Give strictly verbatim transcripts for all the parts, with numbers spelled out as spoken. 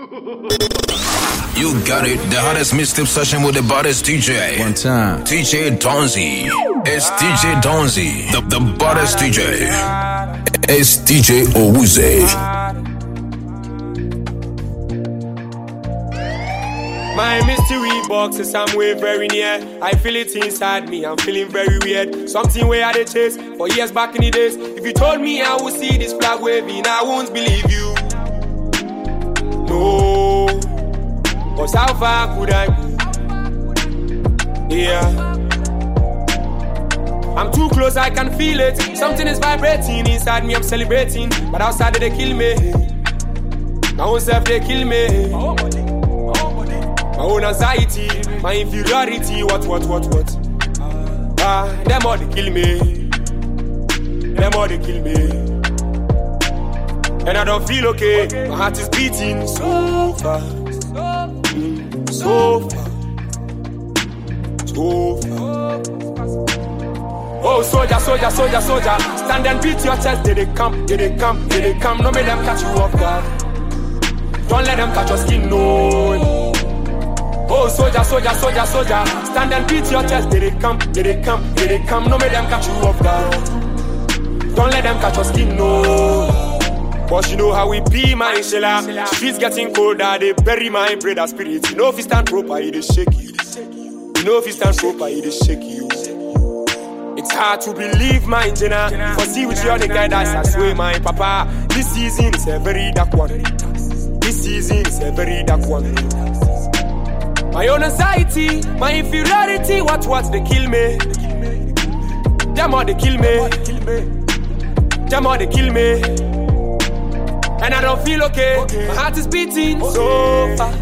You got it, the hottest mixtape session with the baddest D J. One time. D J Donzi. It's D J Donzi, the, the baddest D J. It's D J Owuze. My mystery box is somewhere very near. I feel it inside me, I'm feeling very weird. Something where I did chase for years back in the days. If you told me I would see this flag waving, I won't believe you. No, cause how far could I be? Yeah, I'm too close, I can feel it. Something is vibrating inside me, I'm celebrating. But outside they kill me. My own self they kill me. My own anxiety, my inferiority, what, what, what, what? Ah, them all they kill me. Them all they kill me. And I don't feel okay. My heart is beating so fast, mm, so fast, so fast. Oh, soldier, soldier, soldier, soldier, stand and beat your chest. Did they come? Did they come? Did they come? No, make them catch you off guard. Don't let them catch your skin, no. Oh, soldier, soldier, soldier, soldier, stand and beat your chest. Did they come? Did they come? Did they come? No, make them catch you off guard. Don't let them catch your skin, no. But you know how we be, my shella. Streets getting colder, they bury my brother spirit. You know if you stand proper, it is shaky. You know if you stand proper, it is shaky. It's hard to believe, my Jenna. For see with you on the guy that's I swear, my papa. This season is a very dark one. This season is a very dark one. My own anxiety, my inferiority, what, what, they kill me. Them all they kill me. Them all they kill me. And I don't feel okay. My heart is beating so fast.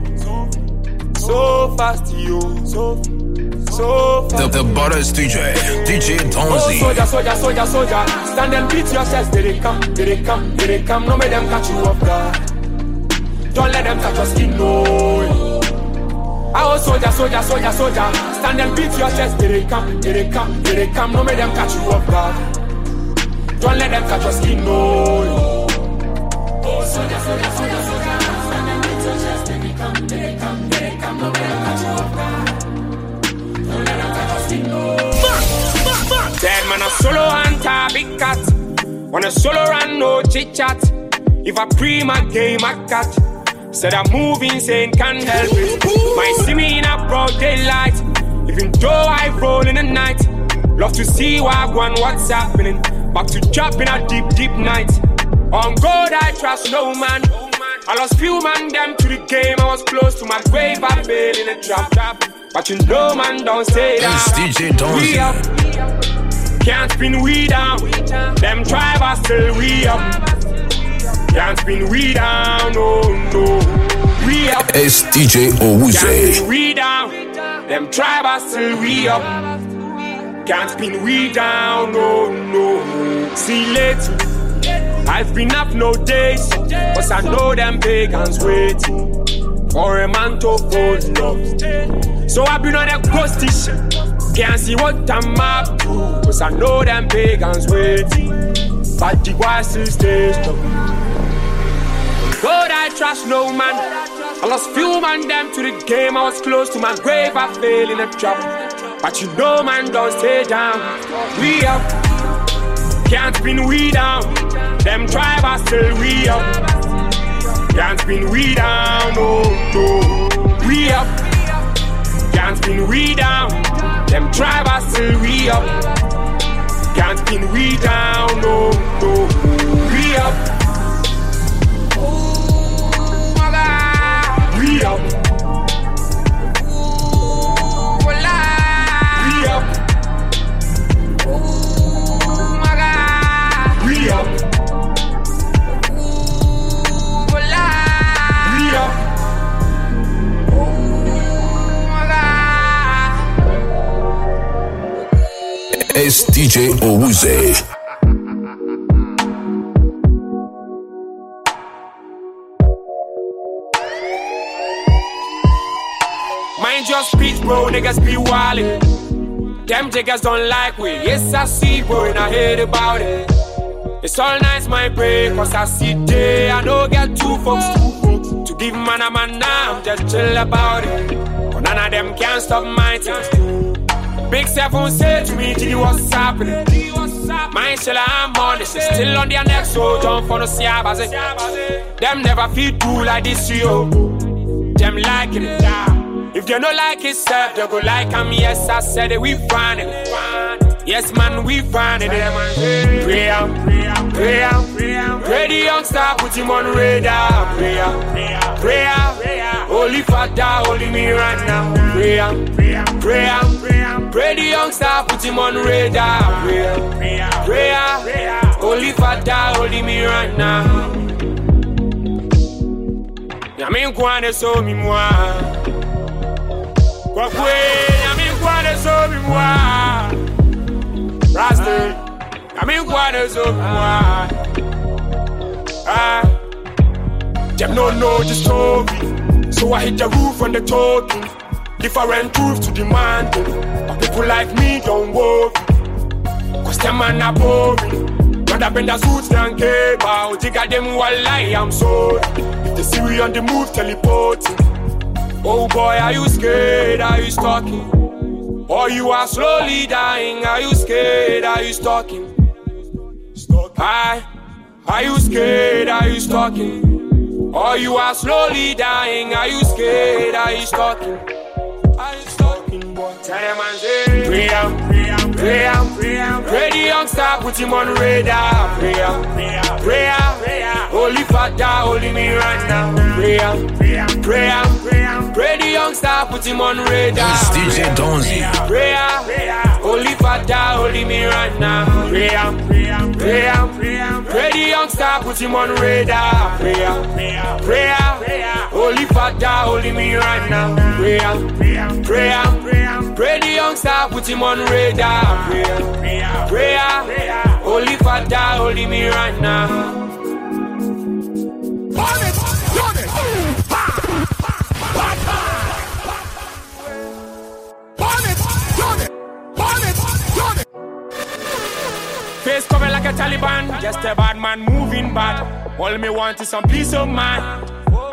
So fast, yo. So, so fast. The, the baddest D J, D J Donzi. Oh, soldier, soldier, soldier, soldier, stand and beat your chest. Did they come? Did they come? Did they come? No, make them catch you off guard. Don't let them touch your skin, no. Oh, soldier, soldier, soldier, soldier, stand and beat your chest. Did they come? Did they come? Did they come? No, make them catch you off guard. Don't let them catch your skin, no. Oh, soldier, soldier, soldier, soldier, stand and beat your chest. Did they come? Did they come? Did they come? No, make them catch you off guard. Don't let them catch your skin, no. Dead man, a solo hunter, big cat. On a solo run, no chit chat. If I pre my game, I got. Said I'm moving, saying can't help it. Might see me in a broad daylight, even though I roll in the night. Love to see what one, what's happening. Back to dropping a deep, deep night. On God I trust no man. I lost few man them to the game. I was close to my grave, I fell in a trap. But you know man, don't say that. It's D J Donzi. Can't spin we down. Them drivers still we up. Can't spin we down, no, no. We up. It's D J Owuze. Can't spin we down. Them drivers still we up. Can't spin we down, no, no. See late. I've been up no days, but I know them pagans waiting for a man to fall love. So I've been on a ghostish. Can't see what I'm up to, cause I know them pagans waiting. But the guy still stays strong. God, I trust no man. I lost few man them to the game. I was close to my grave, I fell in a trap. But you know man, don't stay down. We up. Can't spin we down. Them drivers still we up. Can't spin we down, no, no. We up. Can't spin we down. Them drivers still we up. Can't spin we down, no, no. We up. Oh my God. We up. Oh, we up. Oh my God. We up. It's D J Owuze. Mind your speech, bro, niggas be wildin'. Them jiggers don't like we. Yes, I see, bro, and I heard about it. It's all nice, my brain, cause I see day. I don't get two folks, two folks to give man a man now, I'm just chill about it. But none of them can stop my thing. Big Seven say to me, G, what's happening? My shell I'm on this, still on their neck, so don't for no siabaze. Them never feel do like this, yo. Them liking it, if they don't like it, sir, they go like I'm. Yes, I said it, we find it. Yes, man, we find it. Pray out, pray out, pray the youngster, put him on radar. Pray out, pray out, holy father, holy me right now. Pray out, pray out, pray the youngster, put him on radar. Pray out, pray out, holy father, holy me right now. Yamin kwane so mi mwa, kwa kwe yamin kwane so mi mwa. Rasta, yamin kwane so mi mwa. Ah, them no know the story, so I hit the roof on the talking. Different truths to demanding, but people like me don't worry, cause them man are boring. Rather bend the suits than care about. You got them while lie, I'm sorry. If they see we on the move, teleporting. Oh boy, are you scared? Are you stalking? Or you are slowly dying? Are you scared? Are you stalking? Hi, are you scared? Are you stalking? Or you are slowly dying? Are you scared? Are you stalking? Are you stalking, boy? Tell them and say, pray out, pray out, pray out, pray out. Pray the youngster, put him on radar. Pray out, pray out, pray out, pray out. Holy father, holy me right now. Pray out, pray out, pray out, pray out. Pray the youngster, put him on radar. It's D J Donzi. Pray out, pray out. Holy father, holy me right now. Pray out, pray out, pray out, pray out. Pray the youngster, put him on radar. Pray out, pray out, pray out, pray out. Holy father, holy me right now. Pray out, pray out, pray out, pray out. Pray the youngster, put him on radar. Pray out, pray out, pray out, pray out. Holy father, holy me right now. On it, on it, face covered like a Taliban, just a bad man moving bad. All me want is some peace of mind.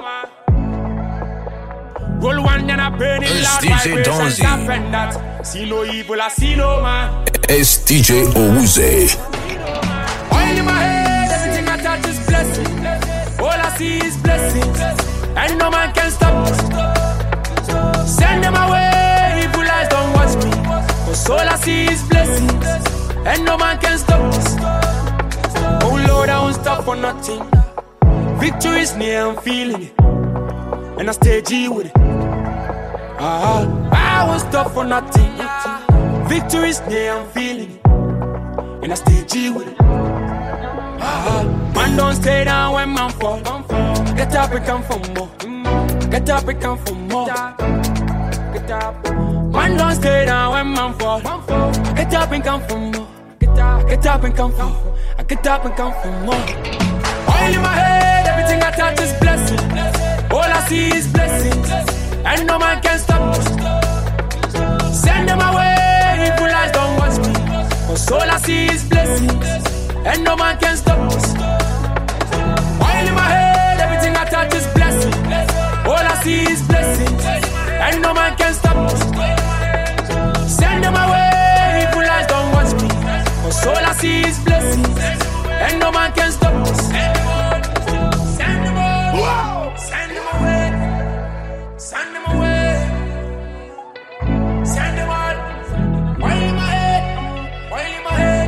Roll one and I burn it loud, vibrations and that. See no evil, I see no man. It's D J Owuze. Oil in my head, everything I touch is blessing. All I see is blessings, and no man can stop us. Send them away, evil eyes don't watch me. Cause all I see is blessings, and no man can stop us. Oh Lord, I won't stop for nothing. Victory is near, I'm feeling it, and I stay G with it. Ah, I won't stop for nothing. Victory is near, I'm feeling it, and I stay G with it. Ah, man don't stay down when man fall. Get up and come for more. Get up and come for more. Get up. Man don't stay down when man fall. Get up and come for more. Get up, get up and come for more. I get up and come for more. Oil in my head, everything I touch is blessing. All I see is blessings, and no man can stop us. Send them away, evil eyes don't watch me. Cause all I see is blessings, and no man can stop us. Oil in my head, everything I touch is blessing. All I see is blessings, and no man can stop us. Send them away, evil eyes don't watch me. Cause all I see is blessings, and no man can stop us. Send them away, send them away, send them away, send them all. Oil in my head, oil in my head,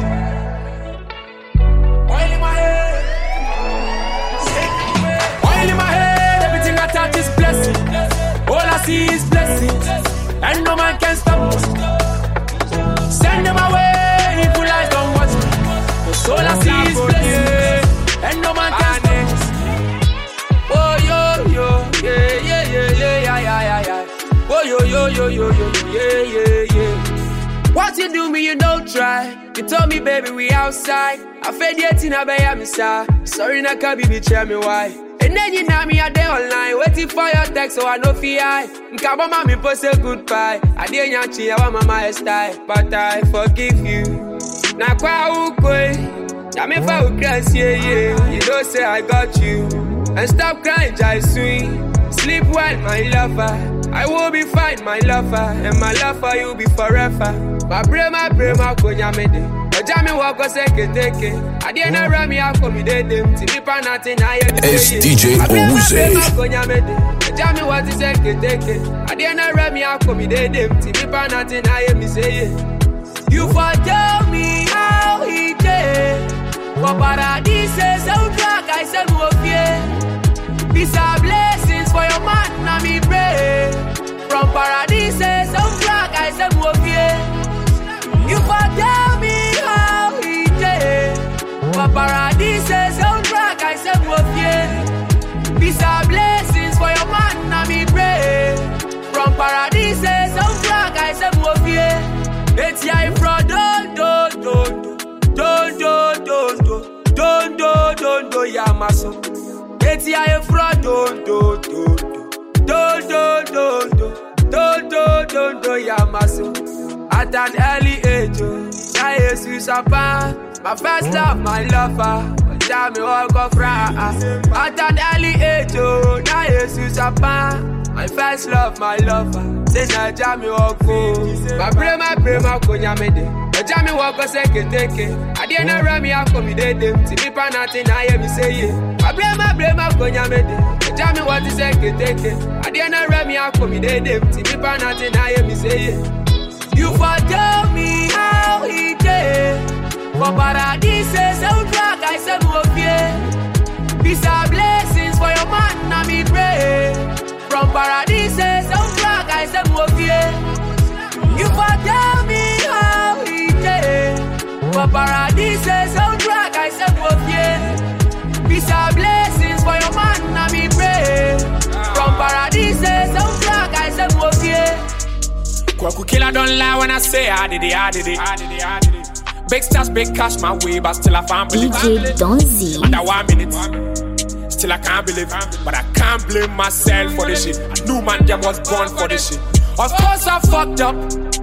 oil in my head, send them away. Oil in my head, everything I touch is blessing. All I see is blessings, and no man can stop us. Send them away, evil eyes don't watch me. Cause all I see is blessings, and no man can stop us. Oh yo yo, yeah yeah yeah yeah yeah yeah yeah. Oh yo yo yo yo yo yeah yeah yeah. What you do me, you don't try. You told me, baby, we outside. I fed yet in a bay, I'm inside. Sorry, na can't be tell me why. And then you know me a day online, waiting for your text, so I know fi I. Nkaba mami post a goodbye. I didn't yachi, I want my style, but I forgive you. Na kwa ukwe, na me fa ukras, yeah yeah. You don't say I got you. And stop crying, Jai sweet. Sleep well, my lover. I will be fine, my lover. And my lover, you'll be forever. My brain, my brain, my konya mede. Ojami wako seke teke. Adiena rami ako mi dede. Tilipa natin na ye. S D J Owuze. My brain, my brain, my konya mede. Ojami wako seke teke. Adiena rami ako mi dede. Tilipa natin na ye mi say. You for tell me how he did. For paradise, soundtrack, I said, Wofie. These are blessings for your man, na me pray. From paradise, soundtrack, I said, Wofie. You for tell me how he did. For paradise, soundtrack, I said, Wofie. These are blessings for your man, na me pray. From paradise, soundtrack, I said, Wofie. It's ya fraud, don't, don't, don't. Don't do, don't do, don't do, don't do, ya maso. It's ya fraud, don't do, don't do, don't do, don't do, don't do, don't do, ya maso. At an early age, I Jesus apart. My first love, my lover. Jam me walk off right. At an early age, I Jesus apart. My first love, my lover. Say na jam me walk go. My brain, my brain, my konya mede. Ojami wako seke teke. Adiena rami ako mi dede. Tilipa natin na ye mi say. My brain, my brain, my konya mede. Ojami wako seke teke. Adiena rami ako mi dede. Tilipa natin na ye mi say. You for tell me how he did. For paradise, soundtrack, I said Wofie. These are blessings for your man, na me pray. From paradise, soundtrack, I said Wofie. You for tell me how he did. For paradise, soundtrack, I said Wofie. These are blessings for your man, na me pray. From paradise, soundtrack, I said Wofie. Kwaku killer don't lie when I say I did it, I did it, I did it, I did it. Big stars, big cash my way, but still I can't believe D J Donzi. Under one minute, still I can't believe. But I can't blame myself for this shit. I knew man them was born for this shit. Of course I fucked up.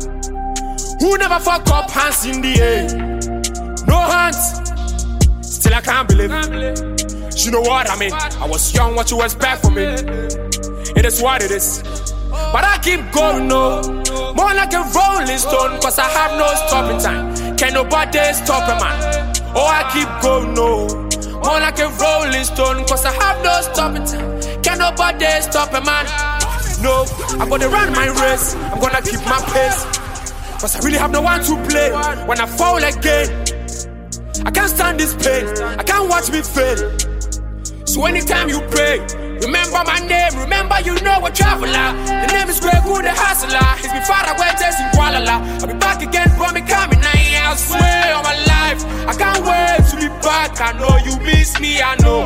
Who never fuck up? Hands in the air. No hands. Still I can't believe. You know what I mean? I was young, what you expect from me? It is what it is. But I keep going, no. More like a rolling stone, cause I have no stopping time. Can nobody stop a man? Oh, I keep going, no. More like a rolling stone, cause I have no stopping time. Can nobody stop a man? No, I'm gonna run my race. I'm gonna keep my pace. Cause I really have no one to play. When I fall again, I can't stand this pain. I can't watch me fail. So anytime you pray, remember my name, remember you know a traveler. The name is Greg Wood, the hustler. He's been far away, chasing Kuala. I'll be back again, for me coming now. I swear on my life, I can't wait to be back. I know you miss me, I know.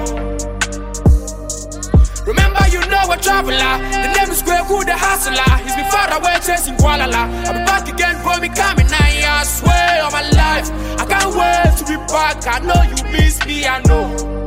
Remember you know a traveler. The name is Greg Wood, the hustler. He's been far away, chasing Kuala. I'll be back again, for me coming now. I swear on my life, I can't wait to be back. I know you miss me, I know.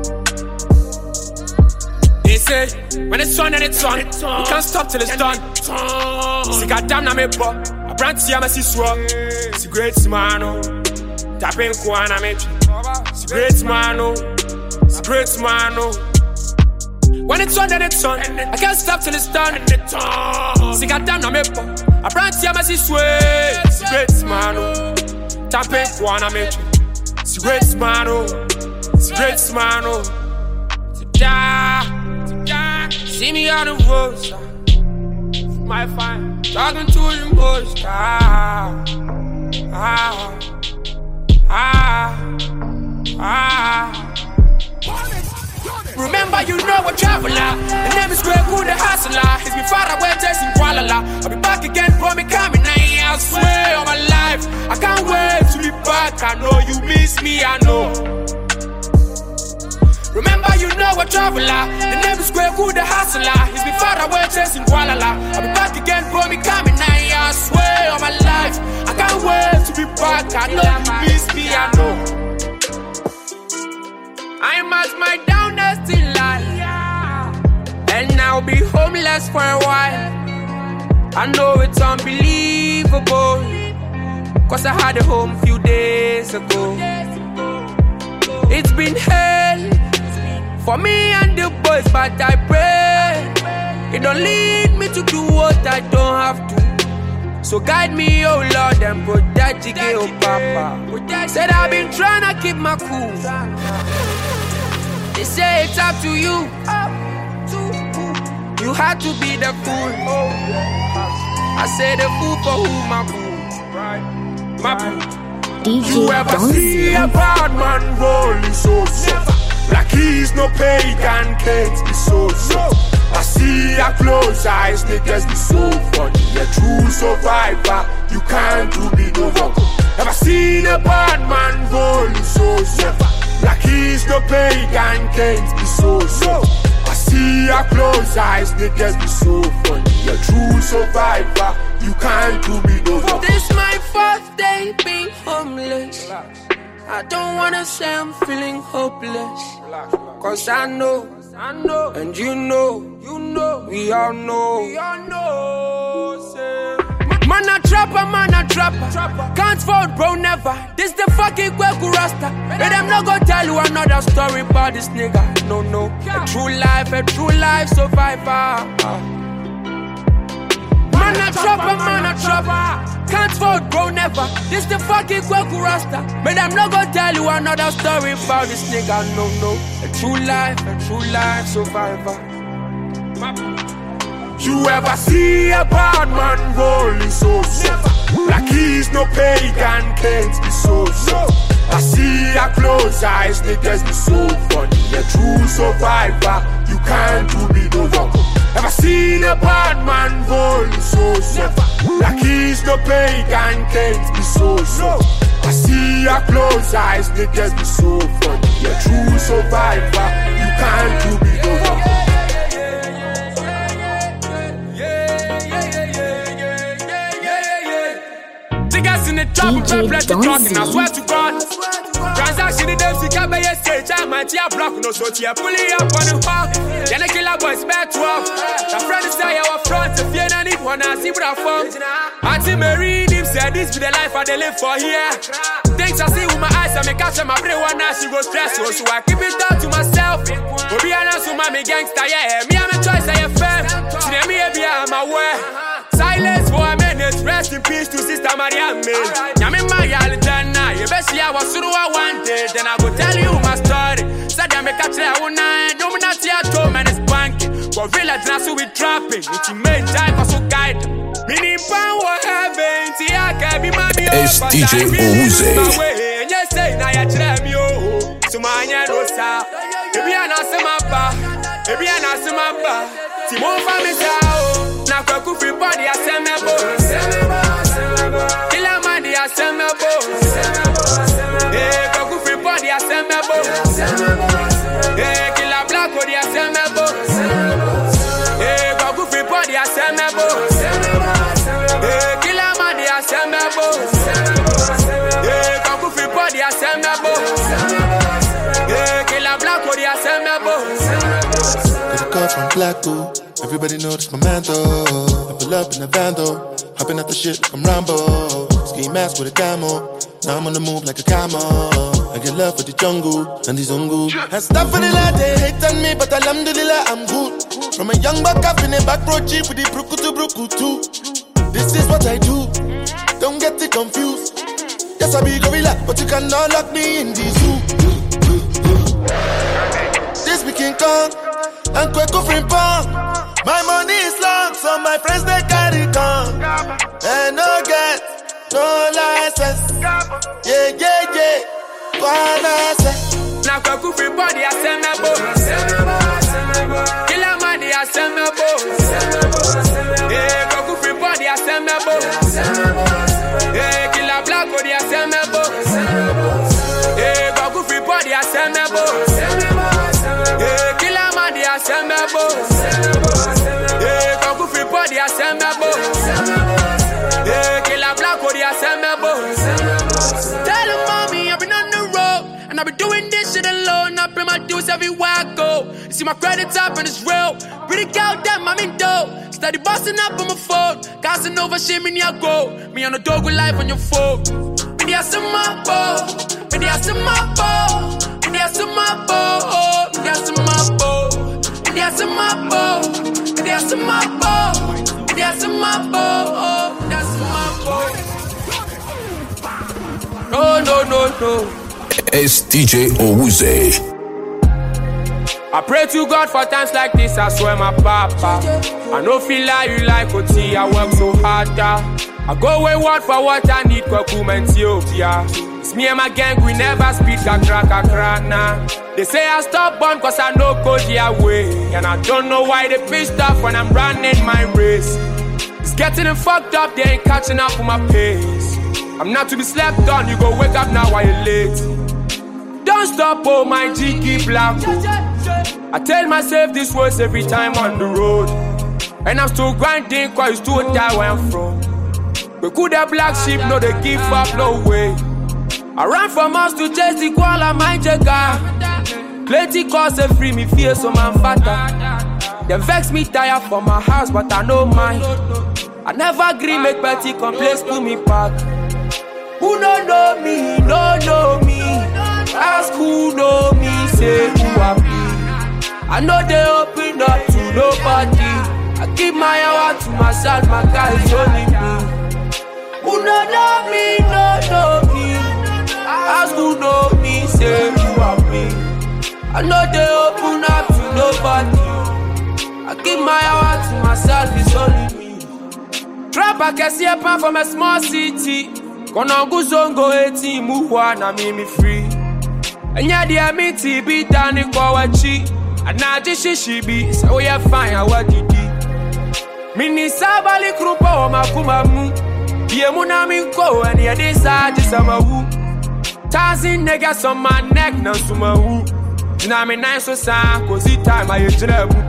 They say, when it's on and it's on, you can't stop till it's done. See, goddamn, na me bo. I brand see I'm a siswa. See, great man, oh. Tapping Kuana me. See, great man, oh. See, great man, oh. When it's on and it's on, I can't stop till it's done. See, goddamn, na me bo. I brand see I'm a siswa. See, great man, oh. Tapping Kuana me. See, great man, oh. See, great man, oh. Yeah. See me on the road, my fine, talking to the most. Ah, ah, ah, ah. Remember, you know a traveler. The name is Greg Wood, the hustler. He's been far away, chasing Kuala. I'll be back again, for me coming now. I swear on my life, I can't wait to be back. I know you miss me, I know. Remember, you know a traveler. The name is Greg Wood, the hustler. He's been far away, chasing Kuala. I'll be back again, for me coming now. I swear on my life, I can't wait to be back. I know you miss me, I know. I'm at my downest in life, and I'll be homeless for a while. I know it's unbelievable, cause I had a home few days ago. It's been hell for me and the boys, but I pray it don't lead me to do what I don't have to. So guide me, oh Lord, and protect the girl, Papa. Said I've been trying to keep my cool. They say it's up to you. You had to be the fool. I say the fool for who, my fool. My fool. D J You ever see a bad man rolling so so? Like he's no pagan, can't be so so. I see your close eyes, niggas be so funny. A true survivor, you can't do me no wrong. Ever seen a bad man rolling so so? Like he's no pagan, can't be so so. I see your close eyes, niggas be so funny. A true survivor, you can't do me no wrong. This my first day being homeless. I don't wanna say I'm feeling hopeless, cause I know, I know, and you know, you know, we all know, we all know, say. Man a trapper, man a trapper, can't fold bro never. This the fucking Kweku Rasta. And them not gonna tell you another story about this nigga. No, no, a true life, a true life survivor. Man a trapper, man a trapper, can't fold bro never. This the fucking Kweku Rasta. But I'm not gonna tell you another story about this nigga. No, no, a true life, a true life survivor. You ever see a bad man rolling so so? Like he's no pagan, can't be so so. I see your close eyes, niggas be so funny. A true survivor, you can't do me no wrong. Ever seen a bad man rolling so so? Like he's no pagan, can't be so so. I see your close eyes, niggas be so funny. A true survivor, you can't do me no wrong. In the top of the plate talking, I swear to God. Transaction in them, see, can't be a stage. I'm a tear block, no so tear. Pulling up on the park. Then a killer boys back twelve. The friend is say our front. If you don't need one, I see what I found. Auntie Mary, him said this be the life I live for here. Things I see with my eyes, I make catch my brain one now she go stressful. So I keep it down to myself. But be honest with my gangster, yeah. Me, I'm a choice, I am fam. See me, be I'm aware. Silence for a minute, rest in peace to Sister Maria May. Yami Maya Lijana, you best see I was through I wanted. Then I go tell you my story. Said I make a tell you nine, no me not here to man is banking. For village now so we trapping, it's in main time for so guide. Meaning power heaven, see I can be my S D J Owuze. And you say now you tell me oh, so my hand was out. If you are not some mappa, if you are not some mappa, Timon family sao. Na Kweku free body assemble. Killer man the assemble. Eh, Kweku free body assemble. Eh, killer black body assemble. Eh, Kweku free body assemble. Eh, killer man the assemble. Eh, Kweku free body assemble. Eh, killer black body assemble. Got a call from Blacko. Everybody know this my man though. I pull up in a van though, hopping out the shit like I'm Rambo. Ski mask with a camo, now I'm on the move like a camo. I get love for the jungle and the zungu. And stuff for the lad, they hate on me, but alhamdulillah I'm good. From a young buck up in a back road jeep with the bruku to bruku too. This is what I do, don't get it confused. Yes I be gorilla, but you cannot lock me in the zoo. This be King Kong and Kweku Frimpong. My money is long, so my friends they carry gun. And no get, no license. Yeah, yeah, yeah. Wanna say. Now Kweku free body assemble. Killer man the assemble. Yeah, Kweku free body assemble. Yeah, killer black body assemble. Yeah, Kweku free body assemble. Yeah, killer man the assemble. Yeah, Kweku free body assemble. Yeah, killer black body assemble. Tell him mommy I've been on the road and I've been doing this shit alone. I pay my dues everywhere I go. You see my credits up and it's real. Pretty girl damn I'm in dough. Steady busting up on my phone. Casting over shit me I go. Me on the dog with life on your phone. Me the ass in my bow. Me the ass in my bow. Me the there's some up, oh, there's some up, oh, there's some up, oh, there's some up, oh, there's some up, oh, there's some up, oh. No, no, no, no. It's D J Owuze. I pray to God for times like this, I swear my papa. I no feel like you like O T, I work so hard. I go wayward for what I need, Kwakum and Ethiopia. It's me and my gang, we never speak kakra kakra nah. They say I stop born cause I know go their way. And I don't know why they pissed off when I'm running my race. It's getting them fucked up, they ain't catching up with my pace. I'm not to be slept on, you go wake up now while you're late. Don't stop, oh my G, keep black. I tell myself this words every time on the road. And I'm still grinding cause it's too die where I'm from. We could have black sheep, no they give up, no way. I ran from us to chase the koala, my jagger. Plenty cause they free me fear, so man fatter. They vex me tired for my house, but I know mine. I never agree, make petty complaints to me back. Who don't know me, no know me. Ask who know me, say who I be. I know they open up to nobody. I keep my hour to myself, my guys only me. Who don't know me, no know me. Ask who know me, say who I be. I know they open up to nobody. I keep my hour to myself, it's only me. Trap I can see a pan from a small city. Gonna go zongo eighteen, move one, I mean me free. And yeah, the me T B down in Kawachi. And now this she be, so we are fine, what did he? Mini Sabali Krupa or Makumamu. Yemuna Minko, and yeah, this side is a woo. Tazin niggas on my neck, no sumahu. Dinami nice so sad, cause it time I age.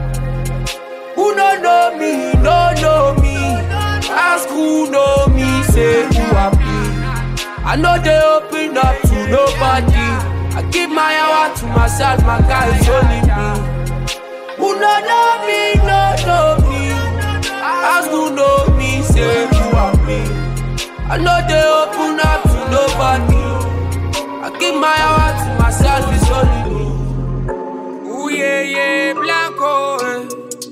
Who don't know me, no know me. Ask who know me, say who I be. I know they open up to nobody. I give my hour to myself, my guys only me. Who no know me, no know me. Ask who know me, say who I be. I know they open up to nobody. I give my hour to myself, it's only me. Ooh yeah, yeah, Blanco.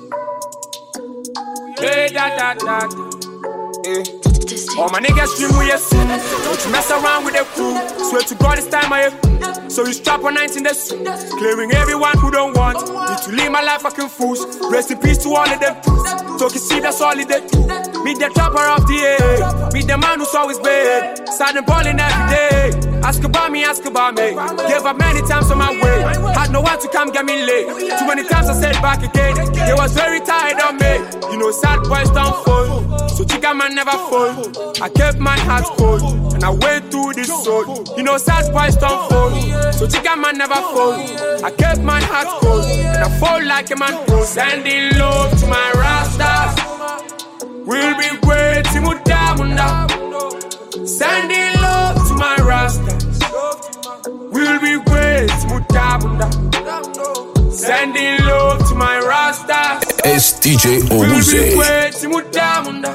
Yeah, da da da da. Yeah. All my niggas stream with your suit. Don't you mess around with the crew. Swear to God, this time I have. So you strap on nineteen the suit. Clearing everyone who don't want me to live my life fucking fools. Rest in peace to all of them. Talk you see, that's all it they do. Meet the topper of the air. Meet the man who's always bad. Starting balling every day. Ask about me, ask about me. Gave up many times on my way. Had no one to come get me late. Too many times I said back again. They was very tired of me. You know, sad boys don't fall. So chica man never fall. I kept my heart cold. And I went through this soul. You know, sad boys don't fall. So chica man never fall. I kept my heart cold. And I fall like a man pro. Sending love to my rastas. We'll be waiting with Damunda. Sending love to my rastas. We'll be waiting with Damunda. Sending love to my rastas. It's D J Owuze. We'll be waiting with Damunda.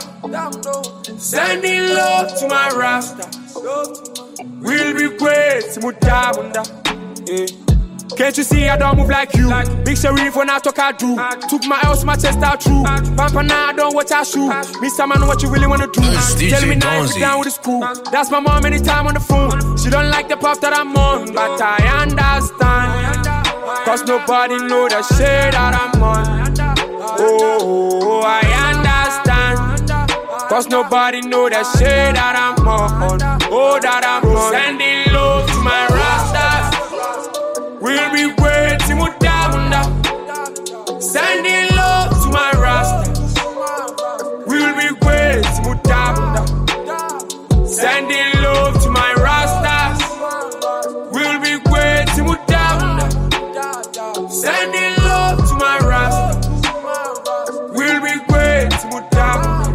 Sending love to my rastas. We'll be waiting with Damunda. Yeah. Can't you see I don't move like you? Big Sharif when I talk I do. Took my house, my chest out true. Pampa now I don't watch I shoot. Mister Man, what you really wanna do? Tell me now if you down with the school. That's my mom anytime on the phone. She don't like the puff that I'm on, but I understand. Cause nobody know the shit that I'm on. Oh, I understand. Cause nobody know the shit that I'm on. Oh, that I'm on. Sending love to my rastas. We'll be waiting with Damunda. Sending love to my rastas. We'll be waiting with Damunda. Sending love to my rastas. We'll be waiting with Damunda. Sending love to my rastas. We'll be waiting with Damunda.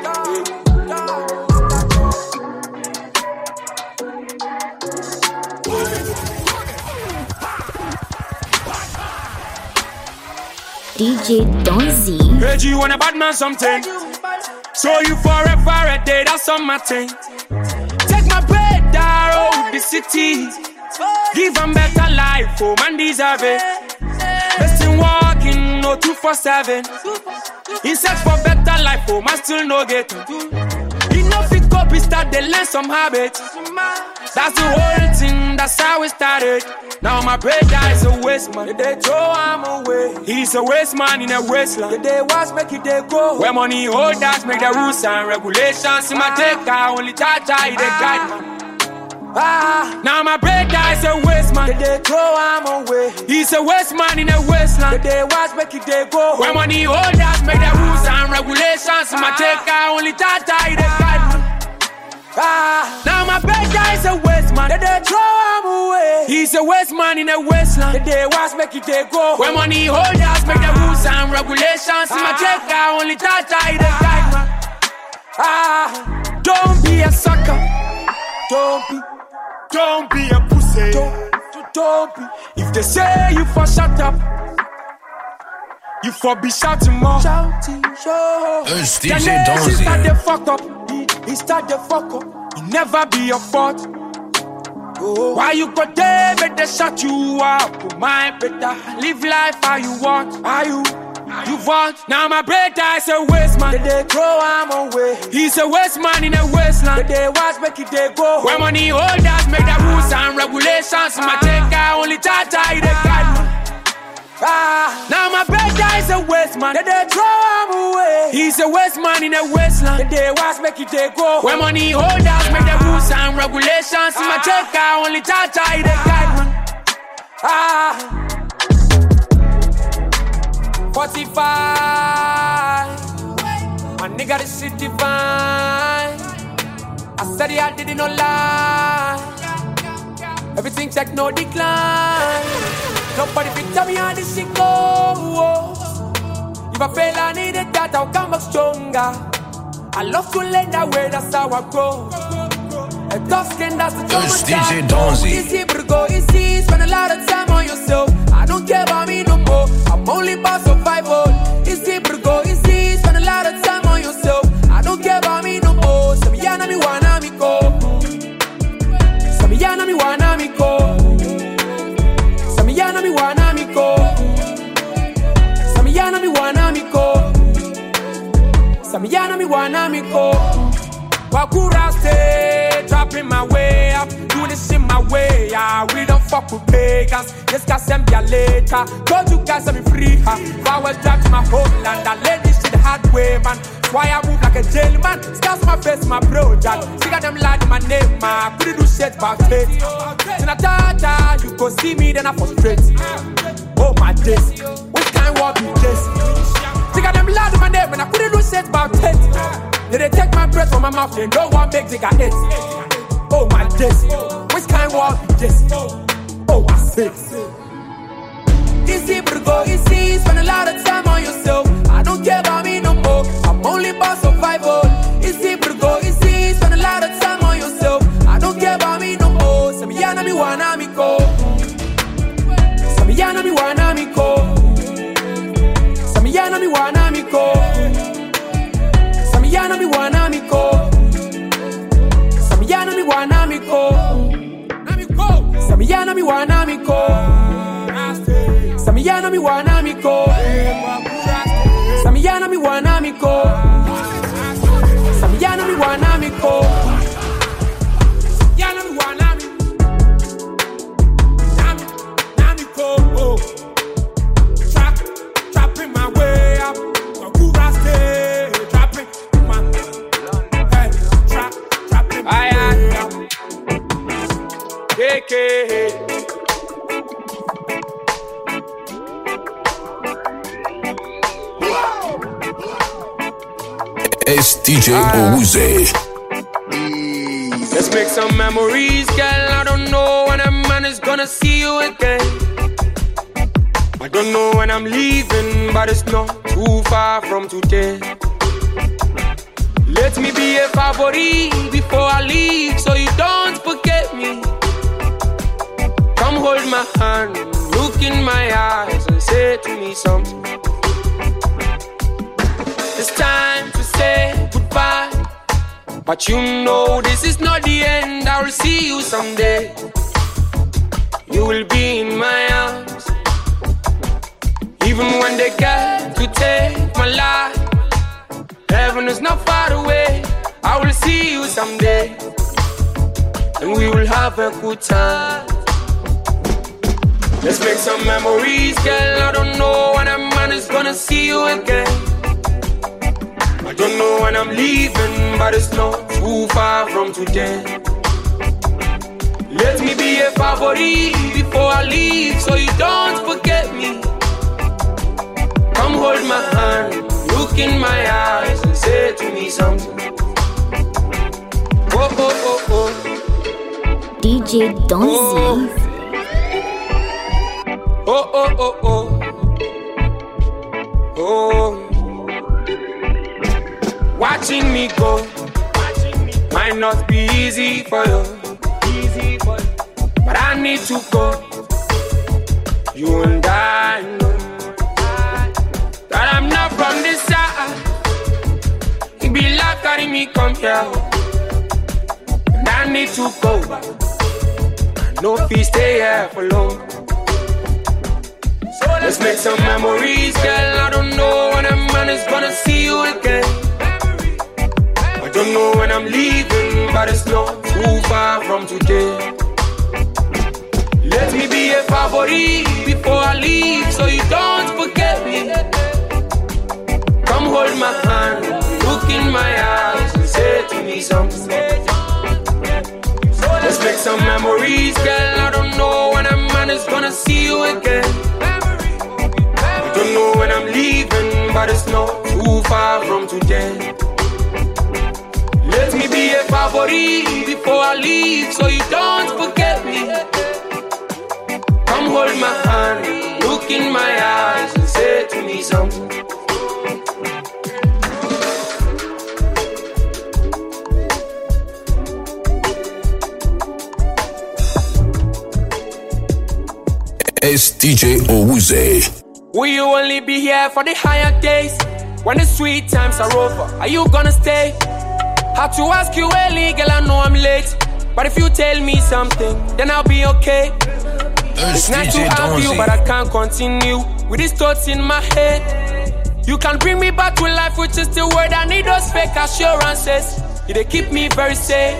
D J Donzi. Heard you want a bad man something. So you forever a day, that's on my thing. Take my bread down the city. Give them better life, oh man deserve it. Best in walking, no two for seven. In search for better life, oh man still no get. Enough it copy, start they learn some habits. That's the whole thing, that's how it started. Now my brother is a waste man. They throw him away. He's a waste man in a wasteland. They watch make it they go. Where money holders make the rules and regulations. In my take I only charge I the guide man. Ah, now my brother is a waste man. They throw him away. He's a waste man in a wasteland. They watch make it they go. Where money holders make the rules and regulations. In my take I only charge I the guide man. Ah, now my brother is a waste man. They throw him away. He's a waste man in a wasteland. They watch make it they go. Where money holders make the rules and regulations. In my take I only charge I the guide man. Ah, don't be a sucker. Don't be. Don't be a pussy. Don't, don't be. If they say you for shut up, you for be shouting more. Shouting, yo. It's D J Donzi. He start the fuck up. He, he start the fuck up. He never be your fault. Oh. Why you go there, but they shut you up? Oh, my better live life how you want. How you? You want. Now my brother is a waste man. They throw him away. He's a waste man in a wasteland. They watch make it they go. Where money holders make the rules and regulations. My take I only charge I the guide man. Ah, now my brother is a waste man. They throw him away. He's a waste man in a wasteland. They watch make it they go. Where money holders make the rules and regulations. My take I only charge I the guide man. Ah. forty-five, my nigga, this shit divine. I said it, I didn't no lie. Everything check, no decline. Nobody can tell me how this shit go. If I fail, I need it, that I'll come back stronger. I love to learn that way, that's how I grow. A tough skin, that's the trouble. It's D J Donzi. Easy, but go easy. Spend a lot of time on yourself. I don't care about me no more. I'm only about survival. Easy, but go easy. Spend a lot of time on yourself. I don't care about me no more. Samiyana mi wana mi ko. Samiyana mi wana mi ko. Samiyana mi wana mi ko. Samiyana mi wana mi ko. Samiyana mi wana mi ko. Wakura stay, dropping my way up, do this shit my way. Yeah, we don't fuck with pagans. Yes, guys, send me a later. Told you guys I'm free. Huh? If I was back to my homeland, I let this shit the hard way, man. That's why I move like a jail man. Scars my face, my bro, Jack. Figure them like my name, man. Couldn't do shit about it. Till I tata, you go see me, then I frustrate. Oh my days, which kind walk you this? Figure them like my name, and I couldn't do shit about it. They take my breath from my mouth, they don't want big digger hits. Oh my days, which kind walk is this? Oh I see. Easy but go easy, spend a lot of time on yourself. I don't care about me no more, I'm only about survival. Easy but go easy, spend a lot of time on yourself. I don't care about me no more. Samiyana mi wana mi ko. Samiyana mi wana mi ko. Samiyana mi wana mi ko. Samiyana mi wana mi ko. Samiyana mi wana mi ko. Samiyana mi wana mi ko. Samiyana mi wana mi ko. Samiyana mi wana mi ko. Samiyana mi wana mi ko. Samiyana mi wana mi. Nami, nami ko. Trap, trapping my way up. Wakura stay, trapping. I am K K. It's D J Ouze. Let's make some memories, girl. I don't know when a man is gonna see you again. I don't know when I'm leaving, but it's not too far from today. Let me be a favorite before I leave, so you don't forget me. Come hold my hand, look in my eyes and say to me something. It's time to say goodbye, but you know this is not the end. I'll see you someday. you will be in my arms. Even when they get to take my life, heaven is not far away. I will see you someday, and we will have a good time. Let's make some memories, girl. I don't know when I'm man is gonna see you again. I don't know when I'm leaving, but it's not too far from today. Let me be a favorite before I leave, so you don't forget me. Come hold my hand, look in my eyes, and say to me something. Oh, oh, oh, oh. D J Donzi. Oh, oh, oh, oh. Oh. Watching me go might not be easy for you, but I need to go. You and I know that I'm not from this side. It be like carrying me come here, and I need to go back. I know if you stay here for long. So let's make some memories, girl. I don't know when a man is gonna see you again. I don't know when I'm leaving, but it's not too far from today. Let me be a favorite before I leave, so you don't forget me. Come hold my hand, look in my eyes, and say to me something. Let's make some memories, girl. I don't know when a man is gonna see you again. I don't know when I'm leaving, but it's not too far from today. Let me be a favorite before I leave, so you don't forget me. Come hold my hand, look in my eyes, and say to me something. It's D J Owuze. Will you only be here for the higher days? When the sweet times are over, are you gonna stay? Had to ask you early, girl, I know I'm late. But if you tell me something, then I'll be okay. It's nice to have you, but I can't continue with these thoughts in my head. You can bring me back to life with just a word. I need those fake assurances. They keep me very safe.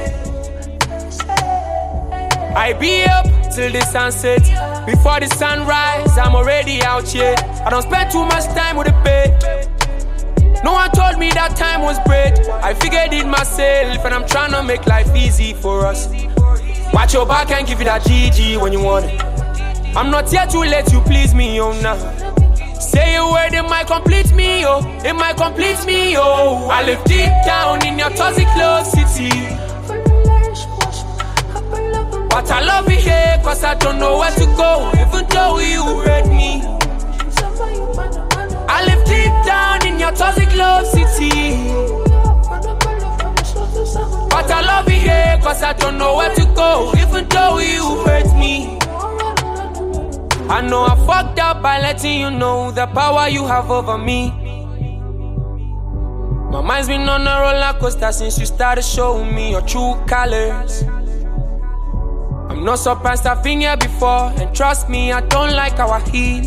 I be up till the sunset. Before the sunrise, I'm already out here. I don't spend too much time with the bed. No one told me that time was bread. I figured it myself, and I'm trying to make life easy for us. Watch your back and give it a G G when you want it. I'm not here to let you please me, oh no. Say a word, it might complete me, oh. It might complete me, oh. I live deep down in your toxic love city. But I love you here, cause I don't know where to go, even though you hurt me. I live deep down in your toxic love city. But I love you here, cause I don't know where to go, even though you hurt me. I know I fucked up by letting you know the power you have over me. My mind's been on a roller coaster since you started showing me your true colors. I'm not surprised I've been here before, and trust me, I don't like how I heal.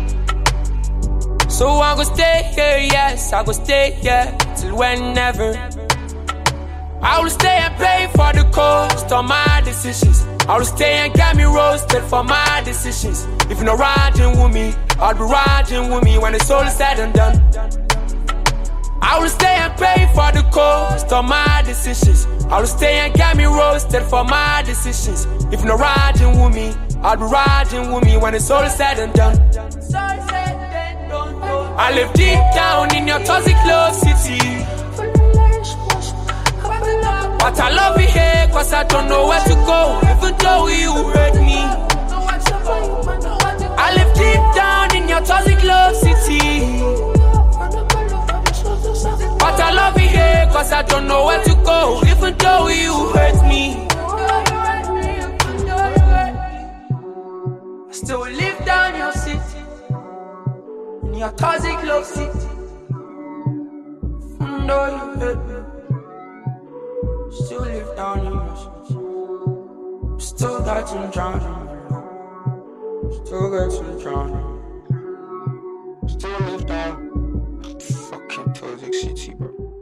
So I go stay here, yes, I go stay here till whenever. I will stay and pay for the cost of my decisions. I will stay and get me roasted for my decisions. If you're not riding with me, I'll be riding with me when it's all said and done. I will stay and pay for the cost of my decisions. I will stay and get me roasted for my decisions. If you're not riding with me, I'll be riding with me when it's all said and done. I live deep down in your toxic love city. But I love you here, cause I don't know where to go, even though you hurt me. I live deep down in your toxic love city. But I love you here, cause I don't know where to go, even though you hurt me. I still live down your city, in your toxic love city. Even though you hurt me, still live down in your city. Still got you drowning. Still get to the crown. Still live down. Fucking Toxic City, bro.